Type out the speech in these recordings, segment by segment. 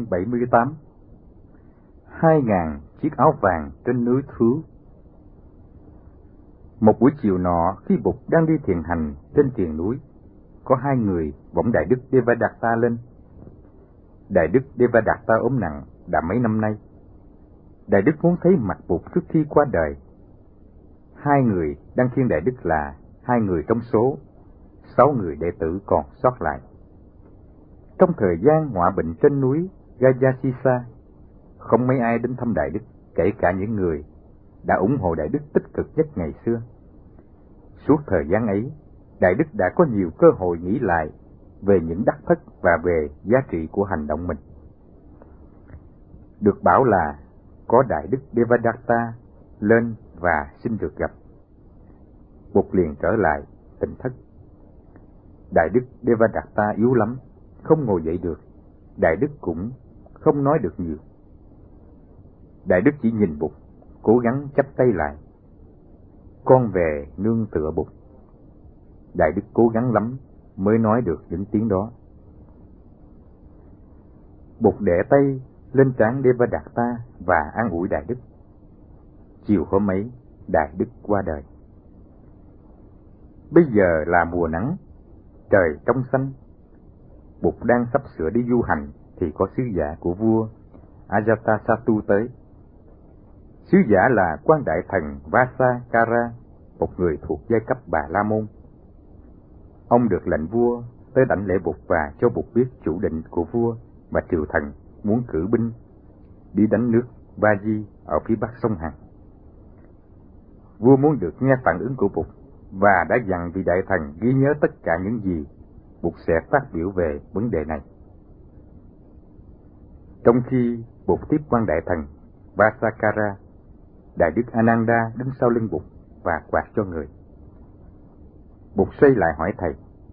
78. 2.000 chiếc áo vàng trên núi Thú. Một buổi chiều nọ, khi Bụt đang đi thiền hành trên triền núi, có hai người võng Đại Đức Devadatta lên. Đại Đức Devadatta ốm nặng đã mấy năm nay. Đại Đức muốn thấy mặt Bụt trước khi qua đời. Hai người đang khiêng Đại Đức là hai người trong số 6 người đệ tử còn sót lại. Trong thời gian ngọa bệnh trên núi Gajasisa, không mấy ai đến thăm Đại Đức, kể cả những người đã ủng hộ Đại Đức tích cực nhất ngày xưa. Suốt thời gian ấy, Đại Đức đã có nhiều cơ hội nghĩ lại về những đắc thất và về giá trị của hành động mình. Được bảo là có Đại Đức Devadatta lên và xin được gặp. Bụt liền trở lại tỉnh thất. Đại Đức Devadatta yếu lắm, không ngồi dậy được. Đại Đức cũng không nói được nhiều. Đại Đức chỉ nhìn Bụt, cố gắng chắp tay lại. Con về nương tựa Bụt. Đại Đức cố gắng lắm mới nói được những tiếng đó. Bụt đẻ tay lên trán Devadatta và an ủi Đại Đức. Chiều hôm ấy, Đại Đức qua đời. Bây giờ là mùa nắng, trời trong xanh. Bụt đang sắp sửa đi du hành thì có sứ giả của vua Ajatasattu tới. Sứ giả là quan đại thần Vasakara, một người thuộc giai cấp Bà La Môn. Ông được lệnh vua tới đảnh lễ Bụt và cho Bụt biết chủ định của vua và triều thần muốn cử binh đi đánh nước Vaji ở phía bắc sông Hằng. Vua muốn được nghe phản ứng của Bụt và đã dặn vị đại thần ghi nhớ tất cả những gì Bụt sẽ phát biểu về vấn đề này. Trong khi Bụt tiếp quan đại thần Vasakara, Đại Đức Ananda đứng sau lưng Bụt và quạt cho người. Bụt xoay lại hỏi thầy: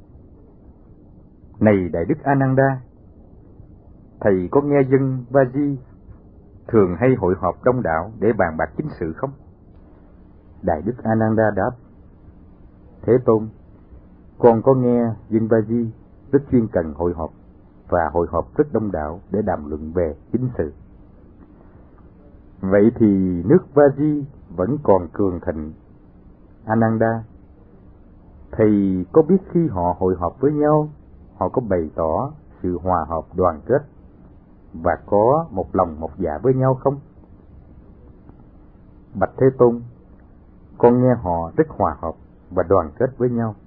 Này Đại Đức Ananda, thầy có nghe dân Vaji thường hay hội họp đông đảo để bàn bạc chính sự không? Đại Đức Ananda đáp: Thế Tôn, con có nghe dân Vaji rất chuyên cần hội họp và hội họp rất đông đảo để đàm luận về chính sự. Vậy thì nước Vaji vẫn còn cường thịnh. Ananda, thầy có biết khi họ hội họp với nhau, họ có bày tỏ sự hòa hợp đoàn kết và có một lòng một dạ với nhau không? Bạch Thế Tôn, con nghe họ rất hòa hợp và đoàn kết với nhau.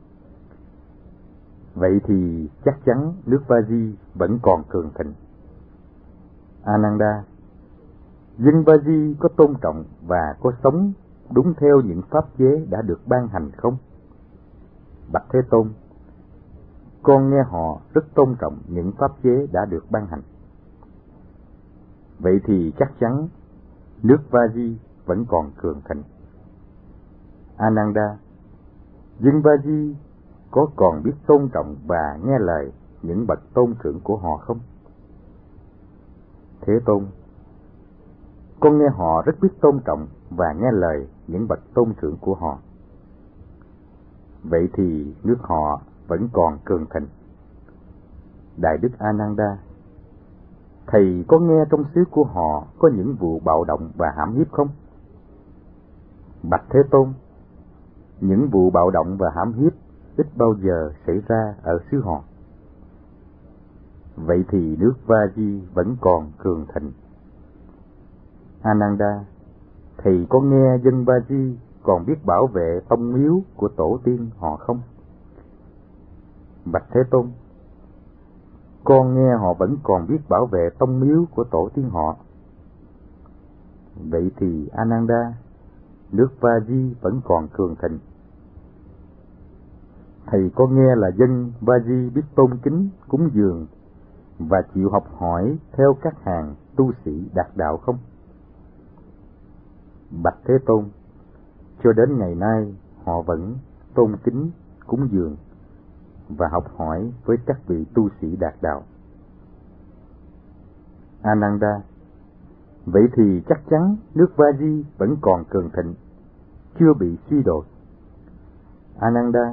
Vậy thì chắc chắn nước Vaji vẫn còn cường thịnh. Ananda, dân Vaji có tôn trọng và có sống đúng theo những pháp chế đã được ban hành không? Bạch Thế Tôn, con nghe họ rất tôn trọng những pháp chế đã được ban hành. Vậy thì chắc chắn nước Vaji vẫn còn cường thịnh. Ananda, dân Vaji có còn biết tôn trọng và nghe lời những bậc tôn trưởng của họ không? Thế Tôn, con nghe họ rất biết tôn trọng và nghe lời những bậc tôn trưởng của họ. Vậy thì nước họ vẫn còn cường thịnh. Đại Đức Ananda, thầy có nghe trong xứ của họ có những vụ bạo động và hãm hiếp không? Bạch Thế Tôn, những vụ bạo động và hãm hiếp ít bao giờ xảy ra ở xứ họ. Vậy thì nước Vaji vẫn còn cường thịnh. Ananda, thầy có nghe dân Vaji còn biết bảo vệ tông miếu của tổ tiên họ không? Bạch Thế Tôn, con nghe họ vẫn còn biết bảo vệ tông miếu của tổ tiên họ. Vậy thì Ananda, nước Vaji vẫn còn cường thịnh. Thầy có nghe là dân Vaji biết tôn kính, cúng dường và chịu học hỏi theo các hàng tu sĩ đạt đạo không? Bạch Thế Tôn, cho đến ngày nay họ vẫn tôn kính, cúng dường và học hỏi với các vị tu sĩ đạt đạo. Ananda, vậy thì chắc chắn nước Vaji vẫn còn cường thịnh, chưa bị suy đồi. Ananda,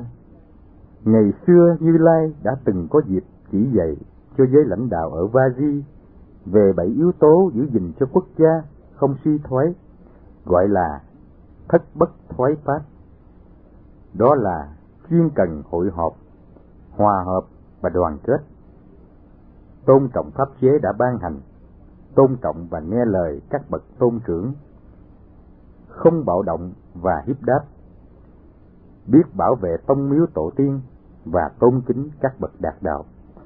ngày xưa Như Lai đã từng có dịp chỉ dạy cho giới lãnh đạo ở Vaji về 7 yếu tố giữ gìn cho quốc gia không suy thoái, gọi là thất bất thoái pháp. Đó là chuyên cần hội họp, hòa hợp và đoàn kết, tôn trọng pháp chế đã ban hành, tôn trọng và nghe lời các bậc tôn trưởng, không bạo động và hiếp đáp, biết bảo vệ tông miếu tổ tiên và tôn kính các bậc đạt đạo.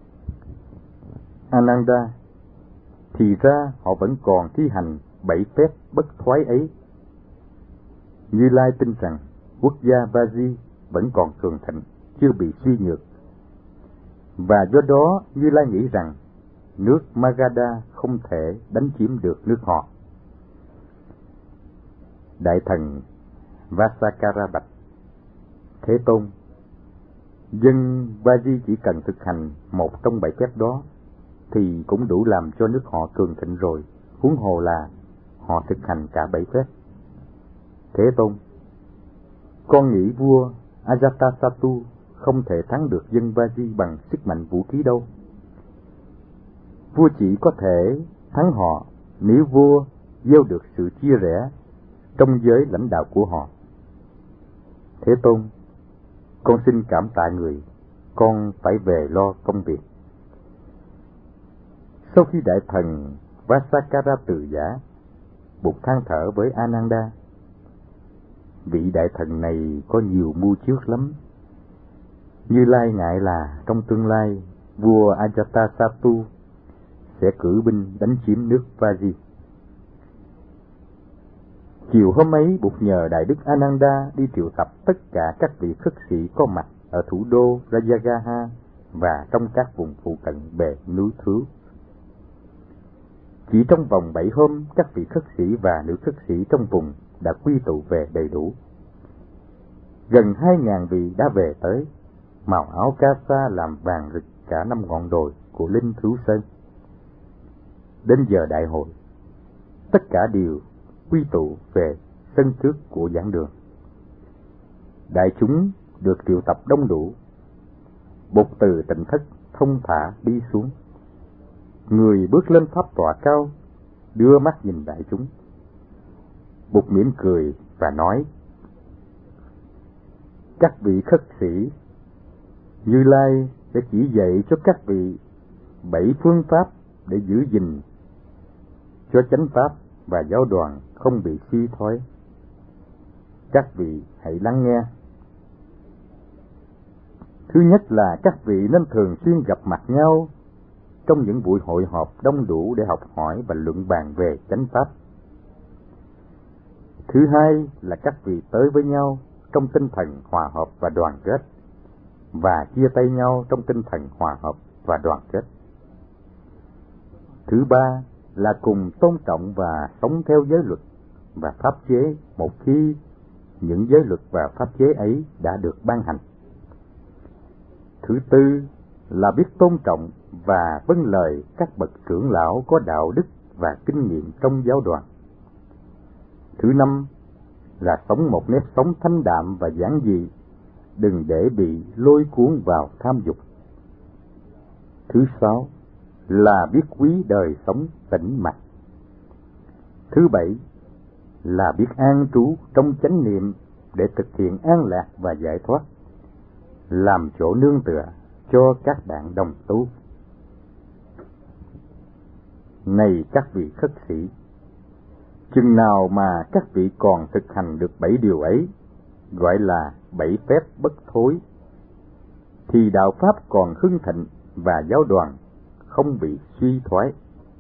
Ananda, thì ra họ vẫn còn thi hành 7 phép bất thoái ấy. Như Lai tin rằng quốc gia Vaji vẫn còn cường thịnh, chưa bị suy nhược, và do đó Như Lai nghĩ rằng nước Magadha không thể đánh chiếm được nước họ. Đại thần Vasakara bạch: Thế Tôn, dân Vaji chỉ cần thực hành một trong 7 phép đó thì cũng đủ làm cho nước họ cường thịnh rồi, huống hồ là họ thực hành cả 7 phép. Thế Tôn, con nghĩ vua Ajatasattu không thể thắng được dân Vaji bằng sức mạnh vũ khí đâu. Vua chỉ có thể thắng họ nếu vua gieo được sự chia rẽ trong giới lãnh đạo của họ. Thế Tôn, con xin cảm tạ người, con phải về lo công việc. Sau khi đại thần Vasakara từ giả, Bụt than thở với Ananda: Vị đại thần này có nhiều mưu trước lắm. Như Lai ngại là trong tương lai vua Ajatasattu sẽ cử binh đánh chiếm nước Vaji. Chiều hôm ấy, Bụt nhờ Đại Đức Ananda đi triệu tập tất cả các vị khất sĩ có mặt ở thủ đô Rajagaha và trong các vùng phụ cận bề núi Thứ. Chỉ trong vòng 7 hôm, các vị khất sĩ và nữ khất sĩ trong vùng đã quy tụ về đầy đủ. Gần 2.000 vị đã về tới, màu áo ca sa làm vàng rực cả 5 ngọn đồi của Linh Thú Sơn. Đến giờ đại hội, tất cả đều quy tụ về sân trước của giảng đường. Đại chúng được triệu tập đông đủ. Bụt từ tịnh thất thông thả đi xuống. Người bước lên pháp tọa cao, đưa mắt nhìn đại chúng. Bụt mỉm cười và nói: Các vị khất sĩ, Như Lai sẽ chỉ dạy cho các vị 7 phương pháp để giữ gìn cho chánh pháp và giáo đoàn không bị suy thoái. Các vị hãy lắng nghe. Thứ nhất là các vị nên thường xuyên gặp mặt nhau trong những buổi hội họp đông đủ để học hỏi và luận bàn về chánh pháp. Thứ hai là các vị tới với nhau trong tinh thần hòa hợp và đoàn kết, và chia tay nhau trong tinh thần hòa hợp và đoàn kết. Thứ ba là cùng tôn trọng và sống theo giới luật và pháp chế một khi những giới luật và pháp chế ấy đã được ban hành. Thứ tư là biết tôn trọng và vâng lời các bậc trưởng lão có đạo đức và kinh nghiệm trong giáo đoàn. Thứ năm là sống một nếp sống thanh đạm và giản dị, đừng để bị lôi cuốn vào tham dục. Thứ sáu là biết quý đời sống tĩnh mạch. Thứ bảy là biết an trú trong chánh niệm để thực hiện an lạc và giải thoát, làm chỗ nương tựa cho các bạn đồng tu. Này các vị khất sĩ, chừng nào mà các vị còn thực hành được 7 điều ấy, gọi là 7 phép bất thối, thì đạo pháp còn hưng thịnh và giáo đoàn không bị suy thoái.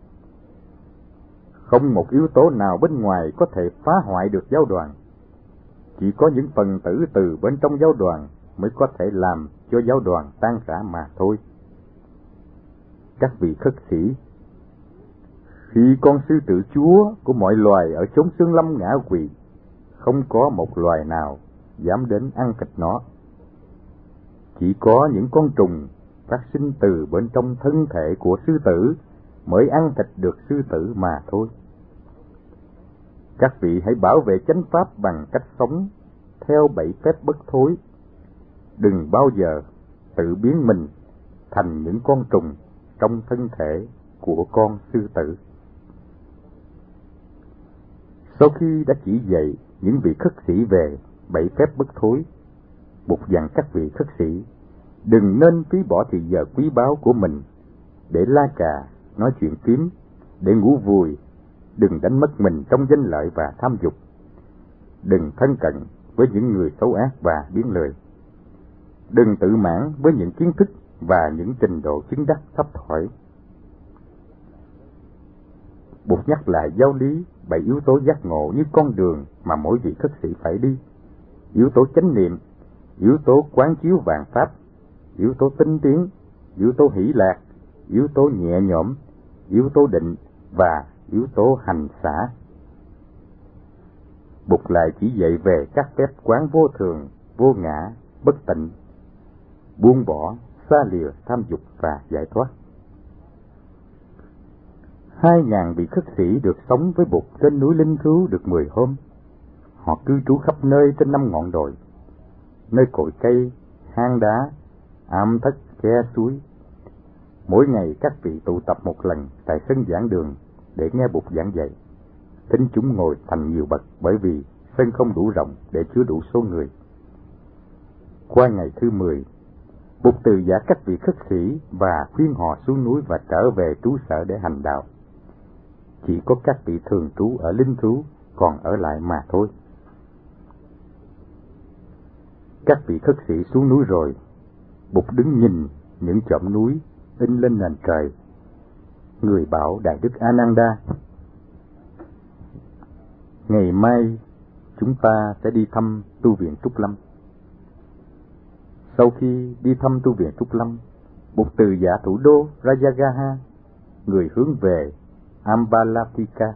Không một yếu tố nào bên ngoài có thể phá hoại được giáo đoàn. Chỉ có những phần tử từ bên trong giáo đoàn mới có thể làm cho giáo đoàn tan rã mà thôi. Các vị khất sĩ, khi con sư tử chúa của mọi loài ở chốn xương lâm ngã quỵ, không có một loài nào dám đến ăn thịt nó. Chỉ có những con trùng phát sinh từ bên trong thân thể của sư tử mới ăn thịt được sư tử mà thôi. Các vị hãy bảo vệ chánh pháp bằng cách sống theo 7 phép bất thối. Đừng bao giờ tự biến mình thành những con trùng trong thân thể của con sư tử. Sau khi đã chỉ dạy những vị khất sĩ về 7 phép bất thối, Bụt dặn các vị khất sĩ đừng nên phí bỏ thì giờ quý báu của mình để la cà, nói chuyện phím, để ngủ vùi, đừng đánh mất mình trong danh lợi và tham dục, đừng thân cận với những người xấu ác và biến lời, đừng tự mãn với những kiến thức và những trình độ chứng đắc thấp thỏi. Bụt nhắc lại giáo lý 7 yếu tố giác ngộ như con đường mà mỗi vị khất sĩ phải đi: yếu tố chánh niệm, yếu tố quán chiếu vạn pháp, yếu tố tinh tiến, yếu tố hỷ lạc, yếu tố nhẹ nhõm, yếu tố định và yếu tố hành xả. Bụt lại chỉ dạy về các phép quán vô thường, vô ngã, bất tịnh, buông bỏ, xa lìa tham dục và giải thoát. 2.000 vị khất sĩ được sống với Bụt trên núi Linh Thứu được 10 hôm. Họ cư trú khắp nơi trên 5 ngọn đồi, nơi cội cây, hang đá, am thất, khe suối. Mỗi ngày các vị tụ tập một lần tại sân giảng đường để nghe Bụt giảng dạy. Thính chúng ngồi thành nhiều bậc bởi vì sân không đủ rộng để chứa đủ số người. Qua ngày thứ 10, Bụt từ giả các vị khất sĩ và khuyên họ xuống núi và trở về trú sở để hành đạo. Chỉ có các vị thường trú ở Linh Thứu còn ở lại mà thôi. Các vị khất sĩ xuống núi rồi, Bụt đứng nhìn những chòm núi in lên nền trời. Người bảo Đại Đức A Nan Đa: ngày mai chúng ta sẽ đi thăm tu viện Trúc Lâm. Sau khi đi thăm tu viện Trúc Lâm, Bụt từ giả thủ đô Rajagaha, người hướng về Ambalatika.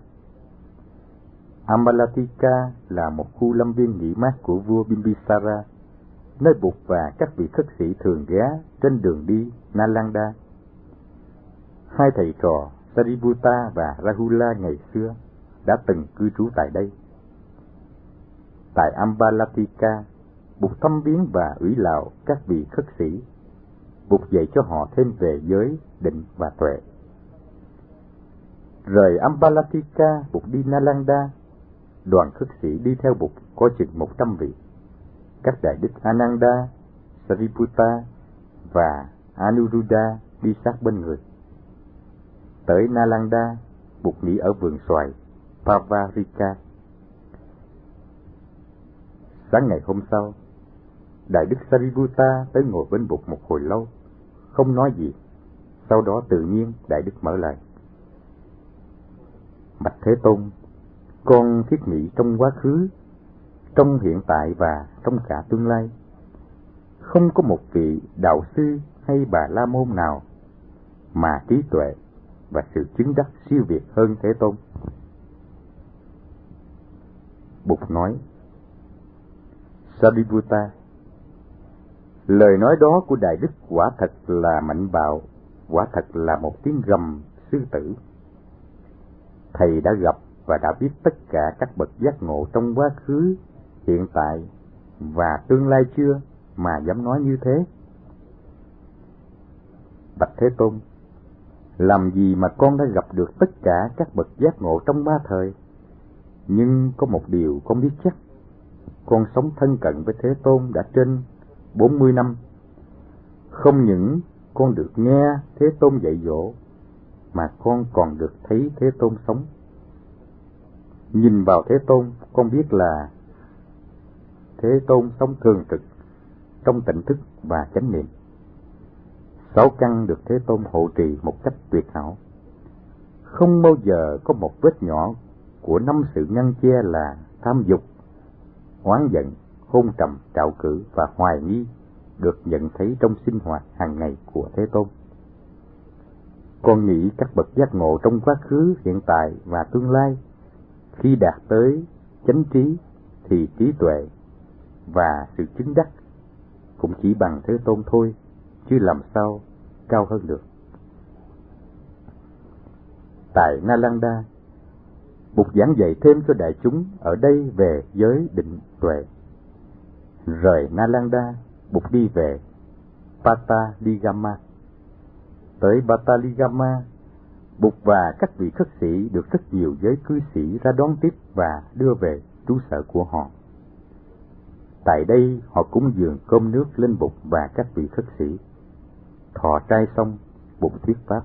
Ambalatika là một khu lâm viên nghỉ mát của vua Bimbisara, nơi Bụt và các vị khất sĩ thường ghé trên đường đi Nalanda. Hai thầy trò Sariputta và Rahula ngày xưa đã từng cư trú tại đây. Tại Ambalatika, Bụt thăm viếng và ủy lạo các vị khất sĩ. Bụt dạy cho họ thêm về giới, định và tuệ. Rời Ambalatika, Bụt đi Nalanda. Đoàn khất sĩ đi theo Bụt có chừng 100 vị. Các đại đức Ananda, Sariputta và Anuruddha đi sát bên người. Tới Nalanda, Bụt nghỉ ở vườn xoài Pavarika. Sáng ngày hôm sau, Đại đức Sariputta tới ngồi bên Bụt một hồi lâu, không nói gì. Sau đó tự nhiên Đại đức mở lời: Bạch Thế Tôn, con thiết nghĩ trong quá khứ, trong hiện tại và trong cả tương lai, không có một vị đạo sư hay bà la môn nào mà trí tuệ và sự chứng đắc siêu việt hơn Thế Tôn. Bụt nói: Sariputta, lời nói đó của Đại đức quả thật là mạnh bạo, quả thật là một tiếng gầm sư tử. Thầy đã gặp và đã biết tất cả các bậc giác ngộ trong quá khứ, hiện tại và tương lai chưa mà dám nói như thế? Bạch Thế Tôn, làm gì mà con đã gặp được tất cả các bậc giác ngộ trong 3 thời? Nhưng có một điều con biết chắc, con sống thân cận với Thế Tôn đã trên 40 năm. Không những con được nghe Thế Tôn dạy dỗ, mà con còn được thấy Thế Tôn sống. Nhìn vào Thế Tôn, con biết là Thế Tôn sống thường trực trong tỉnh thức và chánh niệm. 6 căn được Thế Tôn hộ trì một cách tuyệt hảo. Không bao giờ có một vết nhỏ của 5 sự ngăn che là tham dục, oán giận, hôn trầm, trạo cử và hoài nghi được nhận thấy trong sinh hoạt hàng ngày của Thế Tôn. Con nghĩ các bậc giác ngộ trong quá khứ, hiện tại và tương lai, khi đạt tới chánh trí thì trí tuệ và sự chứng đắc cũng chỉ bằng Thế Tôn thôi, chứ làm sao cao hơn được. Tại Nalanda, Bụt giảng dạy thêm cho đại chúng ở đây về giới, định, tuệ. Rời Nalanda, Bụt đi về Pataligama. Tới Pataligama, Bụt và các vị khất sĩ được rất nhiều giới cư sĩ ra đón tiếp và đưa về trú sở của họ. Tại đây họ cúng dường cơm nước lên Bụt và các vị khất sĩ. Thọ trai xong, Bụt thuyết pháp.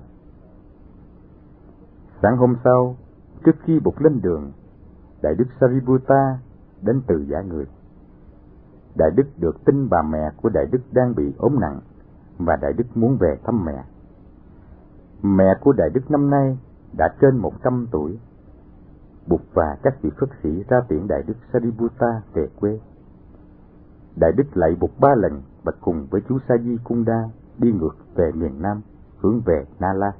Sáng hôm sau, trước khi Bụt lên đường, Đại đức Sariputta đến từ giả người. Đại đức được tin bà mẹ của Đại đức đang bị ốm nặng và Đại đức muốn về thăm mẹ. Mẹ của Đại đức năm nay đã trên 100 tuổi. Bụt và các vị khất sĩ ra tiễn Đại đức Sariputta về quê. Đại đức lạy Bụt 3 lần và cùng với chú Sa Di Kunda đi ngược về miền Nam, hướng về Nala.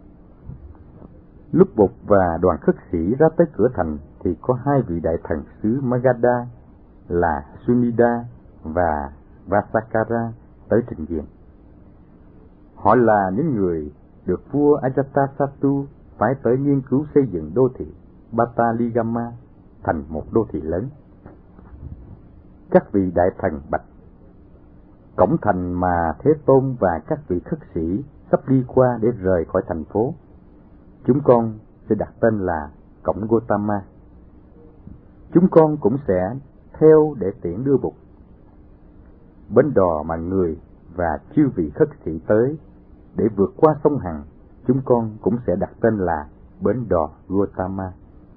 Lúc Bụt và đoàn khất sĩ ra tới cửa thành thì có 2 vị đại thần xứ Magadha là Sunida và Vasakara tới trình diện. Họ là những người được vua Ajatasattu phái tới nghiên cứu xây dựng đô thị Bataligama thành một đô thị lớn. Các vị đại thần bạch: cổng thành mà Thế Tôn và các vị khất sĩ sắp đi qua để rời khỏi thành phố, chúng con sẽ đặt tên là cổng Gotama. Chúng con cũng sẽ theo để tiễn đưa Bụt. Bến đò mà người và chư vị khất sĩ tới để vượt qua sông Hằng, chúng con cũng sẽ đặt tên là bến đò Gotama.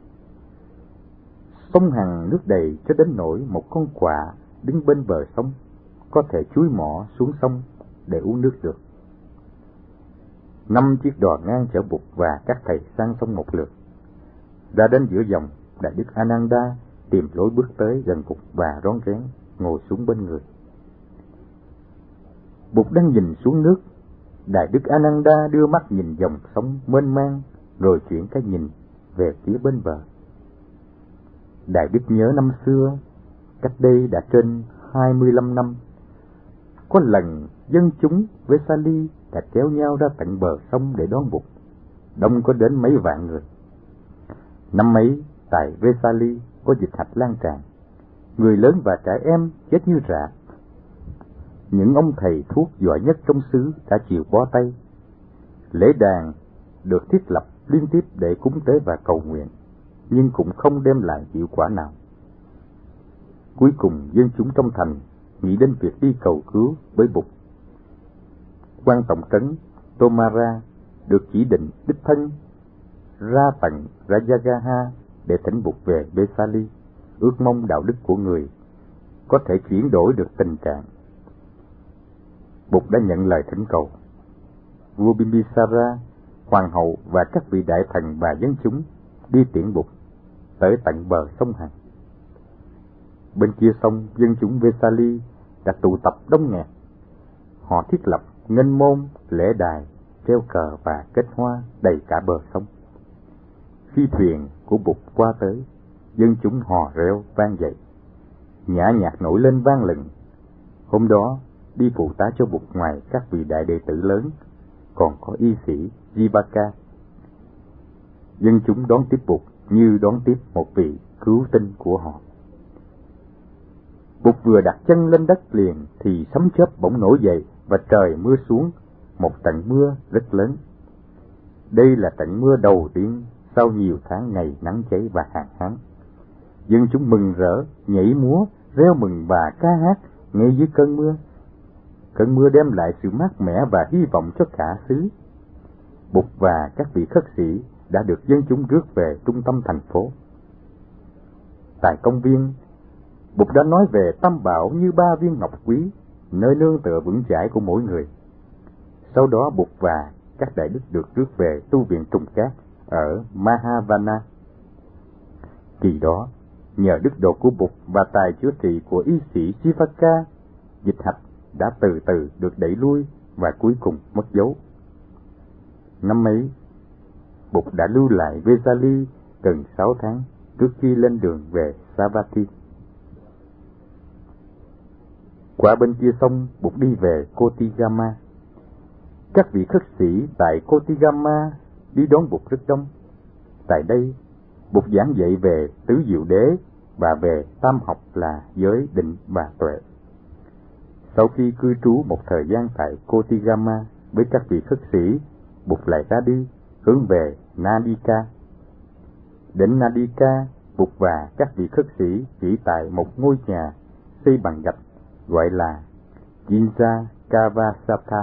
Sông Hằng nước đầy cho đến nỗi một con quạ đứng bên bờ sông có thể chúi mỏ xuống sông để uống nước được. 5 chiếc đò ngang chở Bụt và các thầy sang sông một lượt. Ra đến giữa dòng, Đại đức Ananda tìm lối bước tới gần Bụt và rón rén ngồi xuống bên người. Bụt đang nhìn xuống nước. Đại đức Ananda đưa mắt nhìn dòng sông mênh mang, rồi chuyển cái nhìn về phía bên bờ. Đại đức nhớ năm xưa, cách đây đã trên 25 năm, có lần dân chúng Vesali đã kéo nhau ra tận bờ sông để đón Bụt, đông có đến mấy vạn người. Năm ấy, tại Vesali có dịch hạch lan tràn, người lớn và trẻ em chết như rạ. Những ông thầy thuốc giỏi nhất trong xứ đã chịu bó tay. Lễ đàn được thiết lập liên tiếp để cúng tế và cầu nguyện, nhưng cũng không đem lại hiệu quả nào. Cuối cùng dân chúng trong thành nghĩ đến việc đi cầu cứu với Bụt. Quan tổng trấn Tomara được chỉ định đích thân ra tận Rajagaha để thỉnh Bụt về Vesali, ước mong đạo đức của người có thể chuyển đổi được tình trạng. Bụt đã nhận lời thỉnh cầu. Vua Bimbisara, hoàng hậu và các vị đại thần và dân chúng đi tiễn Bụt tới tận bờ sông Hằng. Bên kia sông, dân chúng Vesali đã tụ tập đông nghẹt. Họ thiết lập nghênh môn, lễ đài, treo cờ và kết hoa đầy cả bờ sông. Khi thuyền của Bụt qua tới, dân chúng hò reo vang dậy, nhã nhạc nổi lên vang lừng. Hôm đó, đi phụ tá cho Bụt ngoài các vị đại đệ tử lớn, còn có y sĩ Jivaka. Dân chúng đón tiếp Bụt như đón tiếp một vị cứu tinh của họ. Bụt vừa đặt chân lên đất liền thì sấm chớp bỗng nổi dậy và trời mưa xuống, một trận mưa rất lớn. Đây là trận mưa đầu tiên sau nhiều tháng ngày nắng cháy và hạn hán. Dân chúng mừng rỡ, nhảy múa, reo mừng và ca hát ngay dưới cơn mưa. Cơn mưa đem lại sự mát mẻ và hy vọng cho cả xứ. Bụt và các vị khất sĩ đã được dân chúng rước về trung tâm thành phố. Tại công viên, Bụt đã nói về Tam Bảo như 3 viên ngọc quý, nơi nương tựa vững chãi của mỗi người. Sau đó Bụt và các đại đức được rước về tu viện Trùng Cát ở Mahavana. Kỳ đó, nhờ đức độ của Bụt và tài chữa trị của y sĩ Jivaka, dịch hạch đã từ từ được đẩy lui và cuối cùng mất dấu. Năm ấy, Bụt đã lưu lại Vesali gần 6 tháng trước khi lên đường về Savatthi. Qua bên kia sông, Bụt đi về Kotigama. Các vị khất sĩ tại Kotigama đi đón Bụt rất đông. Tại đây, Bụt giảng dạy về tứ diệu đế và về tam học là giới, định và tuệ. Sau khi cư trú một thời gian tại Kotigama với các vị khất sĩ, Bụt lại ra đi, hướng về Nadika. Đến Nadika, Bụt và các vị khất sĩ chỉ tại một ngôi nhà xây bằng gạch gọi là Jinja Kavasatha.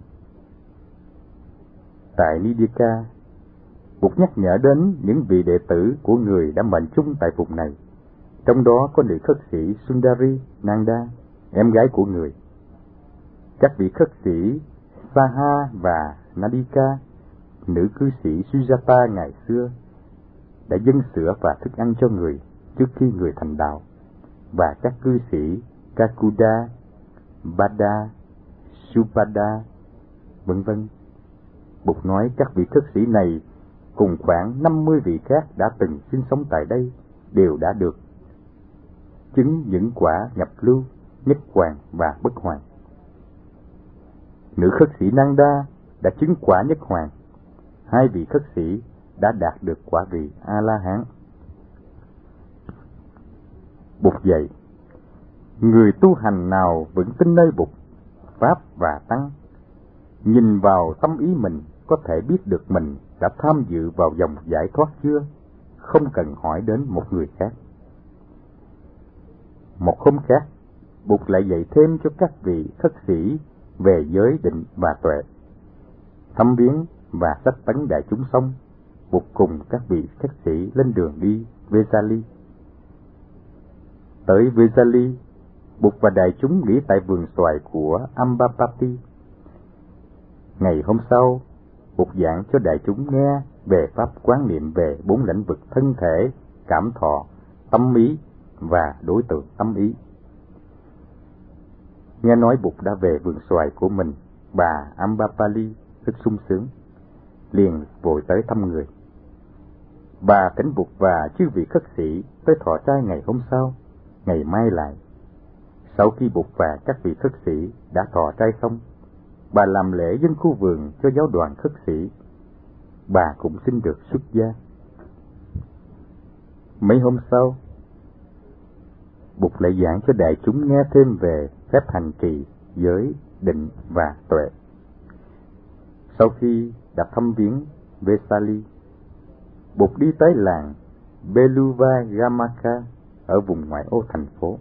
Tại Nadika, Bụt nhắc nhở đến những vị đệ tử của người đã mệnh chung tại vùng này, trong đó có nữ khất sĩ Sundari Nanda, em gái của người. Các vị khất sĩ Saha và Nadika, nữ cư sĩ Sujata ngày xưa, đã dâng sữa và thức ăn cho người trước khi người thành đạo, và các cư sĩ Kakuda, Bada, Supada, vân vân. Bụt nói các vị khất sĩ này cùng khoảng 50 vị khác đã từng sinh sống tại đây đều đã được chứng những quả nhập lưu, nhất hoàn và bất hoàn. Nữ khất sĩ Nanda đã chứng quả nhất hoàn. 2 vị khất sĩ đã đạt được quả vị A-la-hán. Bụt dạy, người tu hành nào vững tin nơi Bụt, Pháp và Tăng, nhìn vào tâm ý mình có thể biết được mình đã tham dự vào dòng giải thoát chưa, không cần hỏi đến một người khác. Một hôm khác, Bụt lại dạy thêm cho các vị khất sĩ về giới định và tuệ. Thăm viếng và sách tấn đại chúng xong, Bụt cùng các vị khất sĩ lên đường đi Vesali. Tới Vesali, Bụt và đại chúng nghỉ tại vườn xoài của Ambapati. Ngày hôm sau, Bụt giảng cho đại chúng nghe về pháp quán niệm về 4 lĩnh vực thân thể, cảm thọ, tâm ý và đối tượng tâm ý. Nghe nói Bụt đã về vườn xoài của mình, bà Ambapali rất sung sướng, liền vội tới thăm người. Bà thỉnh Bụt và chư vị khất sĩ tới thọ trai ngày hôm sau, ngày mai lại. Sau khi Bụt và các vị khất sĩ đã thọ trai xong, bà làm lễ dâng khu vườn cho giáo đoàn khất sĩ. Bà cũng xin được xuất gia. Mấy hôm sau, Bụt lại giảng cho đại chúng nghe thêm về phép hành trì, giới, định và tuệ. Sau khi đã thăm viếng Vesali, Bụt đi tới làng Beluvagamaka ở vùng ngoại ô thành phố.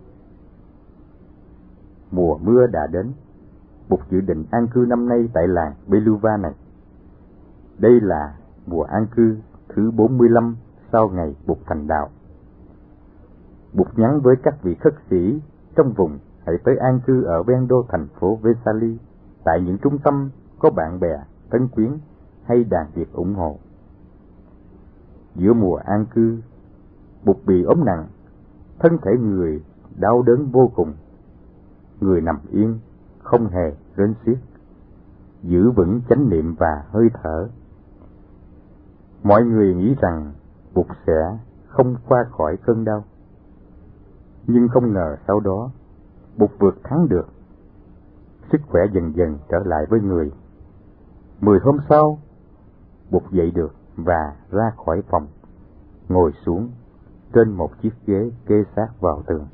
Mùa mưa đã đến, Bụt dự định an cư năm nay tại làng Beluva này. Đây là mùa an cư thứ 45 sau ngày Bụt thành đạo. Bụt nhắn với các vị khất sĩ trong vùng hãy tới an cư ở ven đô thành phố Vesali, tại những trung tâm có bạn bè, thân quyến hay đàn việc ủng hộ. Giữa mùa an cư, Bụt bị ốm nặng, thân thể người đau đớn vô cùng. Người nằm yên, không hề rên xiết, giữ vững chánh niệm và hơi thở. Mọi người nghĩ rằng Bụt sẽ không qua khỏi cơn đau. Nhưng không ngờ sau đó, Bụt vượt thắng được. Sức khỏe dần dần trở lại với người. 10 hôm sau, Bụt dậy được và ra khỏi phòng, ngồi xuống trên một chiếc ghế kê sát vào tường.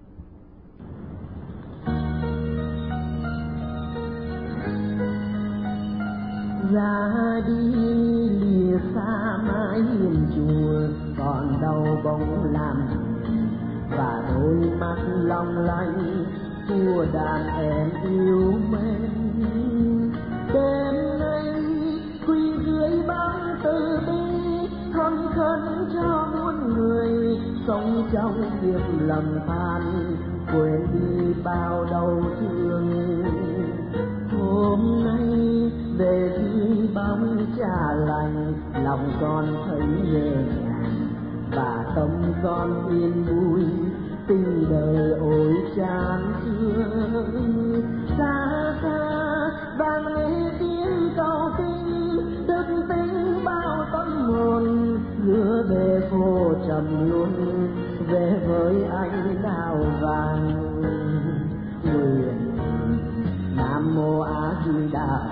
Ra đi lìa xa mái hiên chùa, còn đâu bóng làm và đôi mắt long lanh của đàn em yêu mến. Đêm nay quy dưới bóng từ bi, thon khấn cho muôn người sống trong kiếp lầm than, quên đi bao đau thương. Hôm nay về khi bóng trà lành, lòng con thấy nhẹ nhàng và tâm con yên vui, tình đời ôi chan chứa. Xa xa vang nghe tiếng cầu kinh, đức tính bao tâm hồn lứa về phố trầm luân, về với anh đào vàng. Nguyện Nam Mô A Di Đà,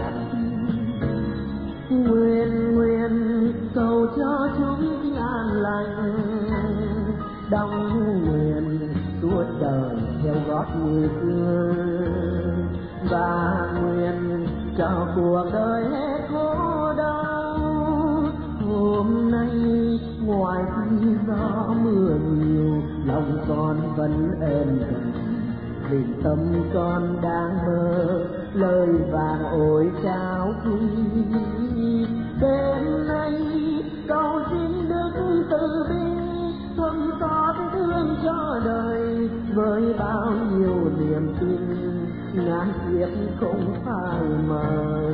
nguyện cầu cho chúng an lành, đong nguyện suốt đời theo gót người xưa, và nguyện cho cuộc đời hết khổ đau ngoài khi gió mưa nhiều, lòng con vẫn êm đềm vì tâm con đang mơ lời vàng ôi trao quý. Đêm nay cầu xin đức từ bi thương xót thương cho đời, với bao nhiêu niềm tin ngàn kiếp không phai mờ.